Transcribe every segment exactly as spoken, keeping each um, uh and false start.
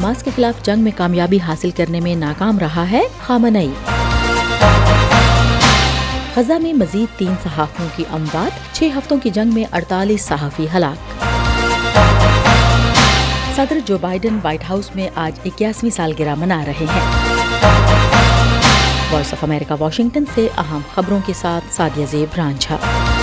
Hamas کے خلاف جنگ میں کامیابی حاصل کرنے میں ناکام رہا ہے، خامنئی۔ غزہ میں مزید تین صحافیوں کی اموات، چھ ہفتوں کی جنگ میں اڑتالیس صحافی ہلاک۔ صدر جو بائیڈن وائٹ ہاؤس میں آج اکیاسویں سالگرہ منا رہے ہیں۔ وائس آف امریکہ واشنگٹن سے اہم خبروں کے ساتھ سعدیہ زیب رانجھا۔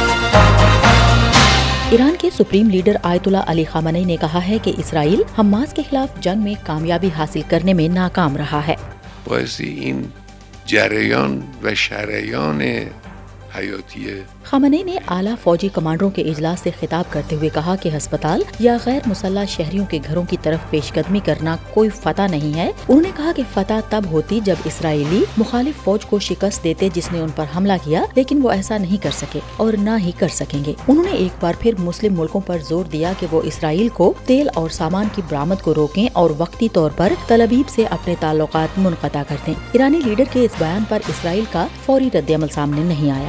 ایران کے سپریم لیڈر آیت اللہ علی خامنئی نے کہا ہے کہ اسرائیل حماس کے خلاف جنگ میں کامیابی حاصل کرنے میں ناکام رہا ہے۔ باعث این جریان و شریان حیاتی خامنئی نے اعلیٰ فوجی کمانڈروں کے اجلاس سے خطاب کرتے ہوئے کہا کہ ہسپتال یا غیر مسلح شہریوں کے گھروں کی طرف پیش قدمی کرنا کوئی فتح نہیں ہے۔ انہوں نے کہا کہ فتح تب ہوتی جب اسرائیلی مخالف فوج کو شکست دیتے جس نے ان پر حملہ کیا، لیکن وہ ایسا نہیں کر سکے اور نہ ہی کر سکیں گے۔ انہوں نے ایک بار پھر مسلم ملکوں پر زور دیا کہ وہ اسرائیل کو تیل اور سامان کی برآمد کو روکیں اور وقتی طور پر تل ابیب سے اپنے تعلقات منقطع کر دیں۔ ایرانی لیڈر کے اس بیان پر اسرائیل کا فوری رد عمل سامنے نہیں آیا۔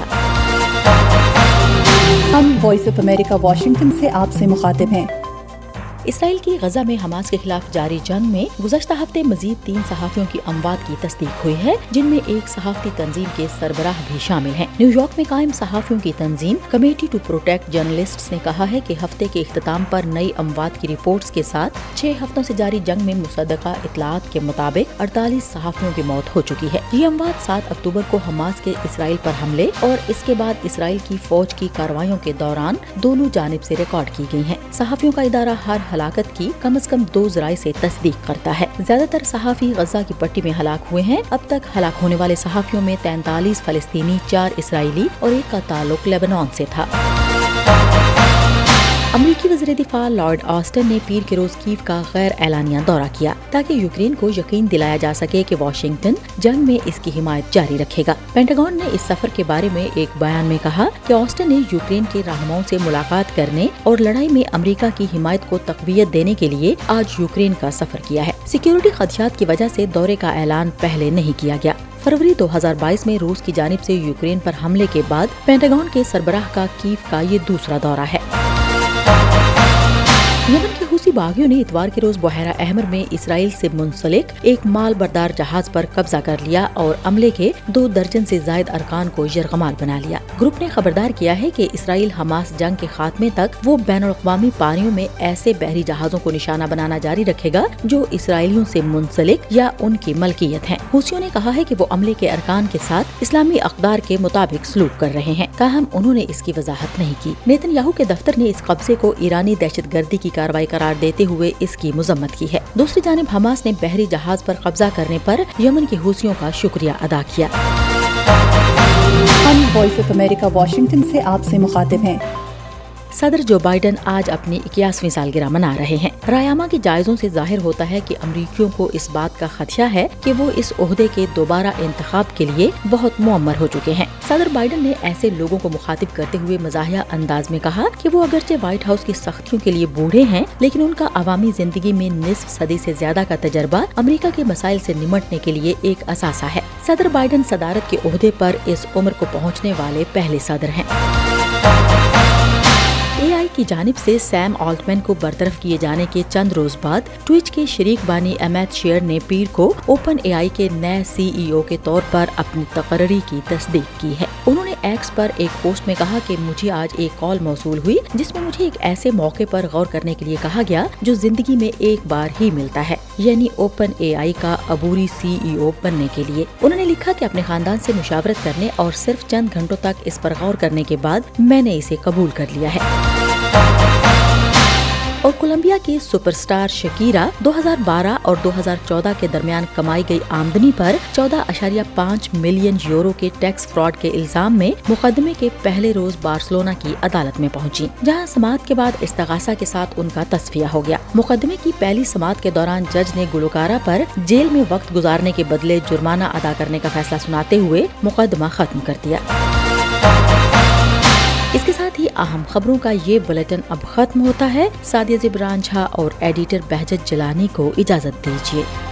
ہم وائس آف امریکہ واشنگٹن سے آپ سے مخاطب ہیں۔ اسرائیل کی غزہ میں حماس کے خلاف جاری جنگ میں گزشتہ ہفتے مزید تین صحافیوں کی اموات کی تصدیق ہوئی ہے، جن میں ایک صحافتی تنظیم کے سربراہ بھی شامل ہیں۔ نیو یارک میں قائم صحافیوں کی تنظیم کمیٹی ٹو پروٹیکٹ جرنلسٹس نے کہا ہے کہ ہفتے کے اختتام پر نئی اموات کی رپورٹس کے ساتھ چھ ہفتوں سے جاری جنگ میں مصدقہ اطلاعات کے مطابق اڑتالیس صحافیوں کی موت ہو چکی ہے۔ یہ اموات سات اکتوبر کو حماس کے اسرائیل پر حملے اور اس کے بعد اسرائیل کی فوج کی کارروائیوں کے دوران دونوں جانب سے ریکارڈ کی گئی ہیں۔ صحافیوں کا ادارہ ہر ہلاکت کی کم از کم دو ذرائع سے تصدیق کرتا ہے۔ زیادہ تر صحافی غزہ کی پٹی میں ہلاک ہوئے ہیں۔ اب تک ہلاک ہونے والے صحافیوں میں تینتالیس فلسطینی، چار اسرائیلی اور ایک کا تعلق لیبنان سے تھا۔ امریکی وزیر دفاع لارڈ آسٹن نے پیر کے روز کیو کا غیر اعلانیہ دورہ کیا تاکہ یوکرین کو یقین دلایا جا سکے کہ واشنگٹن جنگ میں اس کی حمایت جاری رکھے گا۔ پینٹاگون نے اس سفر کے بارے میں ایک بیان میں کہا کہ آسٹن نے یوکرین کے رہنماؤں سے ملاقات کرنے اور لڑائی میں امریکہ کی حمایت کو تقویت دینے کے لیے آج یوکرین کا سفر کیا ہے۔ سیکیورٹی خدشات کی وجہ سے دورے کا اعلان پہلے نہیں کیا گیا۔ فروری دو ہزار بائیس میں روس کی جانب سے یوکرین پر حملے کے بعد پینٹاگون کے سربراہ کا کیو کا یہ دوسرا دورہ ہے۔ یمن کے حوثی باغیوں نے اتوار کے روز بحیرہ احمر میں اسرائیل سے منسلک ایک مال بردار جہاز پر قبضہ کر لیا اور عملے کے دو درجن سے زائد ارکان کو یرغمال بنا لیا۔ گروپ نے خبردار کیا ہے کہ اسرائیل حماس جنگ کے خاتمے تک وہ بین الاقوامی پانیوں میں ایسے بحری جہازوں کو نشانہ بنانا جاری رکھے گا جو اسرائیلیوں سے منسلک یا ان کی ملکیت ہیں۔ حوثیوں نے کہا ہے کہ وہ عملے کے ارکان کے ساتھ اسلامی اقدار کے مطابق سلوک کر رہے ہیں، تاہم انہوں نے اس کی وضاحت نہیں کی۔ نیتن یاہو کے دفتر نے اس قبضے کو ایرانی دہشت گردی کی کارروائی قرار دیتے ہوئے اس کی مذمت کی ہے۔ دوسری جانب حماس نے بحری جہاز پر قبضہ کرنے پر یمن کے حوثیوں کا شکریہ ادا کیا۔ ہم وائس آف امریکہ واشنگٹن سے آپ سے مخاطب ہیں۔ صدر جو بائیڈن آج اپنی اکیاسویں سالگرہ منا رہے ہیں۔ رایامہ کے جائزوں سے ظاہر ہوتا ہے کہ امریکیوں کو اس بات کا خدشہ ہے کہ وہ اس عہدے کے دوبارہ انتخاب کے لیے بہت معمر ہو چکے ہیں۔ صدر بائیڈن نے ایسے لوگوں کو مخاطب کرتے ہوئے مزاحیہ انداز میں کہا کہ وہ اگرچہ وائٹ ہاؤس کی سختیوں کے لیے بوڑھے ہیں، لیکن ان کا عوامی زندگی میں نصف صدی سے زیادہ کا تجربہ امریکہ کے مسائل سے نمٹنے کے لیے ایک اثاثہ ہے۔ صدر بائیڈن صدارت کے عہدے پر اس عمر کو پہنچنے والے پہلے صدر ہیں۔ اے آئی کی جانب سے سیم آلٹمین کو برطرف کیے جانے کے چند روز بعد ٹویچ کے شریک بانی امیت شیئر نے پیر کو اوپن اے آئی کے نئے سی ای او کے طور پر اپنی تقرری کی تصدیق کی ہے۔ انہوں نے ایکس پر ایک پوسٹ میں کہا کہ مجھے آج ایک کال موصول ہوئی جس میں مجھے ایک ایسے موقع پر غور کرنے کے لیے کہا گیا جو زندگی میں ایک بار ہی ملتا ہے، یعنی اوپن اے آئی کا عبوری سی ای او بننے کے لیے۔ انہوں نے لکھا کہ اپنے خاندان سے مشاورت کرنے اور صرف چند گھنٹوں تک اس پر غور کرنے کے بعد میں نے اسے قبول کر لیا ہے۔ اور کولمبیا کی سپر سٹار شکیرا دو ہزار بارہ اور دو ہزار چودہ کے درمیان کمائی گئی آمدنی پر چودہ اشاریہ پانچ ملین یورو کے ٹیکس فراڈ کے الزام میں مقدمے کے پہلے روز بارسلونا کی عدالت میں پہنچی، جہاں سماعت کے بعد استغاثہ کے ساتھ ان کا تصفیہ ہو گیا۔ مقدمے کی پہلی سماعت کے دوران جج نے گلوکارہ پر جیل میں وقت گزارنے کے بدلے جرمانہ ادا کرنے کا فیصلہ سناتے ہوئے مقدمہ ختم کر دیا۔ اس کے ساتھ ہی اہم خبروں کا یہ بلیٹن اب ختم ہوتا ہے۔ سعدیہ زیب رانجھا اور ایڈیٹر بہجت جلانی کو اجازت دیجیے۔